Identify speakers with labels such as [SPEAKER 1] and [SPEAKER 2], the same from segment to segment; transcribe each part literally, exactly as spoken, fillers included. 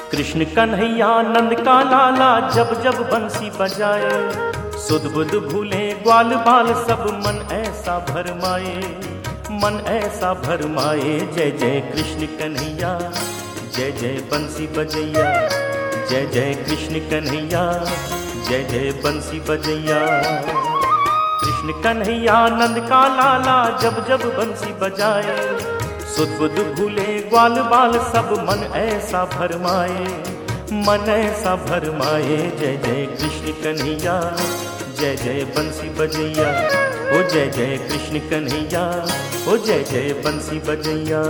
[SPEAKER 1] कृष्ण कन्हैया नंद का लाला जब जब बंसी बजाए, सुध बुध भूले ग्वाल बाल सब मन ऐसा भरमाए, मन ऐसा भरमाए। जय जय कृष्ण कन्हैया, जय जय बंसी बजैया, जय जय कृष्ण कन्हैया, जय जय बंसी बजैया। कृष्ण कन्हैया नंद का लाला जब जब बंसी बजाए, सुध बुध भूले ग्वाल बाल सब मन ऐसा भरमाए, मन ऐसा भरमाए। जय जय कृष्ण कन्हैया, जय जय बंसी बजैया, ओ जय जय कृष्ण कन्हैया, ओ जय जय बंसी बजैया।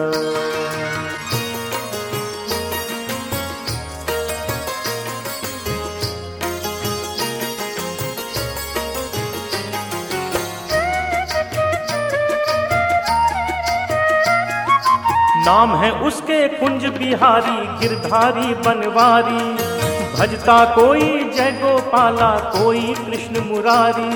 [SPEAKER 1] नाम है उसके कुंज बिहारी, गिरधारी बनवारी, भजता कोई जय गोपाला, कोई कृष्ण मुरारी।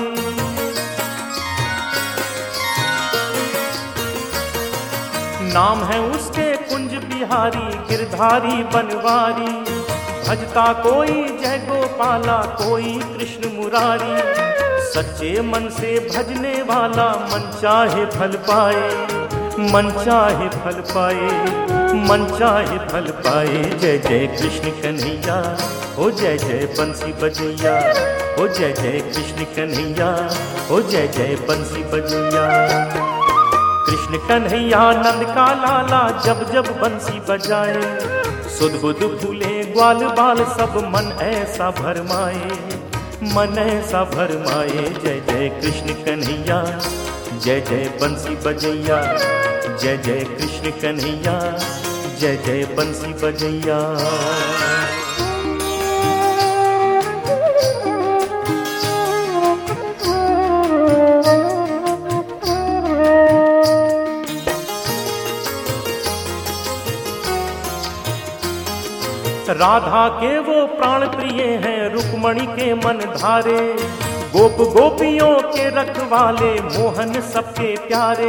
[SPEAKER 1] नाम है उसके कुंज बिहारी, गिरधारी बनवारी, भजता कोई जय गोपाला, कोई कृष्ण मुरारी। सच्चे मन से भजने वाला मन चाहे फल पाए, मन चाहे फल पाए, मन चाहे फल पाए। जय जय कृष्ण कन्हैया, ओ जय जय बंसी बजैया, ओ जय जय कृष्ण कन्हैया, ओ जय जय बंसी बजैया। कृष्ण कन्हैया नंद का लाला जब जब बंसी बजाए, सुध बुध भूले ग्वाल बाल सब मन ऐसा भरमाए, मन ऐसा भरमाए। जय जय कृष्ण कन्हैया, जय जय बंसी बजैया, जय जय कृष्ण कन्हैया, जय जय बंसी बजैया। राधा के वो प्राण प्रिय हैं, रुक्मणी के मन धारे, गोप गोपियों के रखवाले, मोहन सबके प्यारे।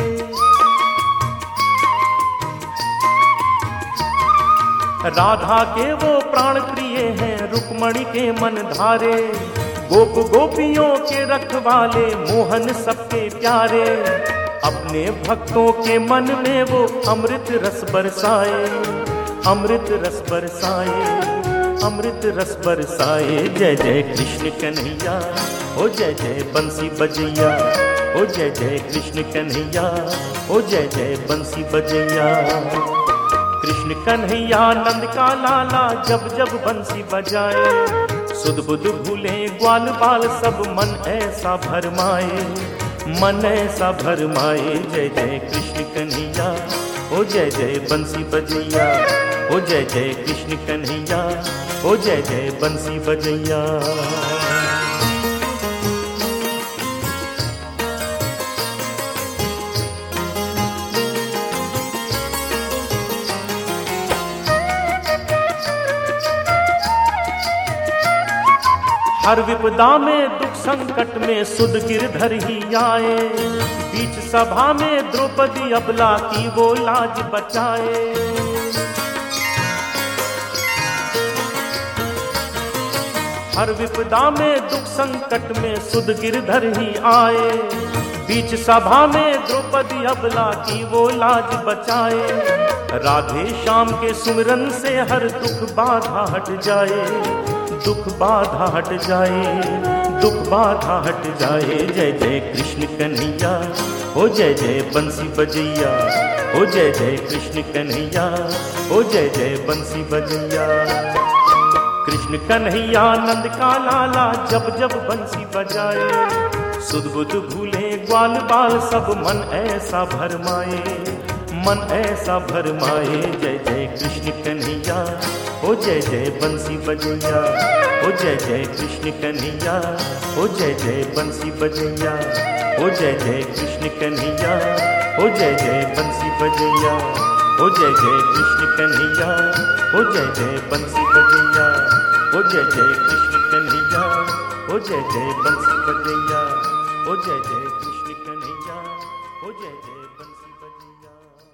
[SPEAKER 1] राधा के वो प्राण प्रिय हैं, रुक्मणी के मन धारे, गोप गोपियों के रखवाले, मोहन सबके प्यारे। अपने भक्तों के मन में वो अमृत रस बरसाए, अमृत रस बरसाए, अमृत रस बरसाए। जय जय कृष्ण कन्हैया, ओ जय जय बंसी बजैया, ओ जय जय कृष्ण कन्हैया, ओ जय जय बंसी बजैया। कृष्ण कन्हैया नंद का लाला जब जब बंसी बजाए, सुध बुध भूले ग्वाल बाल सब मन ऐसा भरमाए, मन ऐसा भरमाए। जय जय कृष्ण कन्हैया, ओ जय जय बंसी बजैया, ओ जय जय कृष्ण कन्हैया, ओ जय जय बंसी बजैया। हर विपदा में दुख संकट में सुध गिरधर ही आए, बीच सभा में द्रौपदी अबला की वो लाज बचाए। हर विपदा में दुख संकट में सुध गिरधर ही आए, बीच सभा में द्रौपदी अबला की वो लाज बचाए। राधे श्याम के सुमिरन से हर दुख बाधा हट जाए, दुख बाधा हट जाए, दुख बाधा हट जाए। जय जय कृष्ण कन्हैया, ओ जय जय बंसी बजैया, ओ जय जय कृष्ण कन्हैया, ओ जय जय बंसी बजैया। कृष्ण कन्हैया नंद का लाला जब जब बंसी बजाए, सुध बुध भूले ग्वाल बाल सब मन ऐसा भरमाए, मन ऐसा भरमाए। जय जय कृष्ण कन्हैया, ओ जय जय बंसी बजैया, ओ जय जय कृष्ण कन्हैया, ओ जय जय बंसी बजैया, ओ जय जय कृष्ण कन्हैया, ओ जय जय बंसी बजैया, ओ जय जय कृष्ण कन्हैया, ओ जय जय बंसी बजैया, ओ जय जय कृष्ण कन्हैया, ओ जय जय बंसी बजैया, ओ जय जय कृष्ण कन्हैया, ओ जय जय बंसी बजैया।